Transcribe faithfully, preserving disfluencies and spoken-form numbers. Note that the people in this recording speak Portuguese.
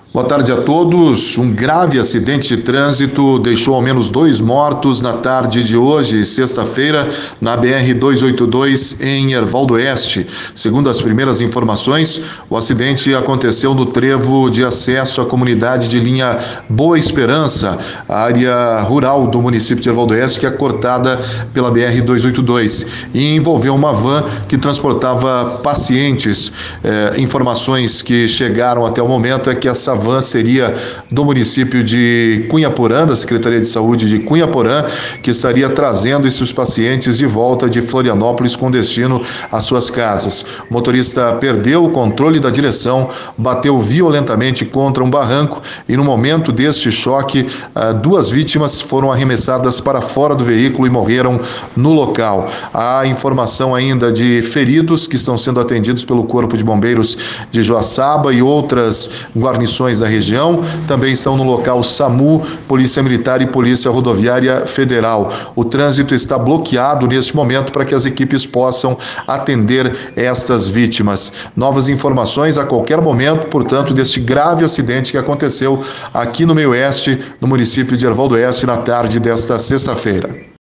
Boa tarde a todos. Um grave acidente de trânsito deixou ao menos dois mortos na tarde de hoje, sexta-feira, na B R duzentos e oitenta e dois, em Erval do Oeste. Segundo as primeiras informações, o acidente aconteceu no trevo de acesso à comunidade de linha Boa Esperança, a área rural do município de Erval do Oeste, que é cortada pela B R duzentos e oitenta e dois, e envolveu uma van que transportava pacientes. Eh, informações que chegaram até o momento é que essa van seria do município de Cunhaporã, da Secretaria de Saúde de Cunhaporã, que estaria trazendo esses pacientes de volta de Florianópolis com destino às suas casas. O motorista perdeu o controle da direção, bateu violentamente contra um barranco e no momento deste choque, duas vítimas foram arremessadas para fora do veículo e morreram no local. Há informação ainda de feridos que estão sendo atendidos pelo Corpo de Bombeiros de Joaçaba e outras guarnições da região. Também estão no local SAMU, Polícia Militar e Polícia Rodoviária Federal. O trânsito está bloqueado neste momento para que as equipes possam atender estas vítimas. Novas informações a qualquer momento, portanto, deste grave acidente que aconteceu aqui no Meio Oeste, no município de Erval do Oeste, na tarde desta sexta-feira.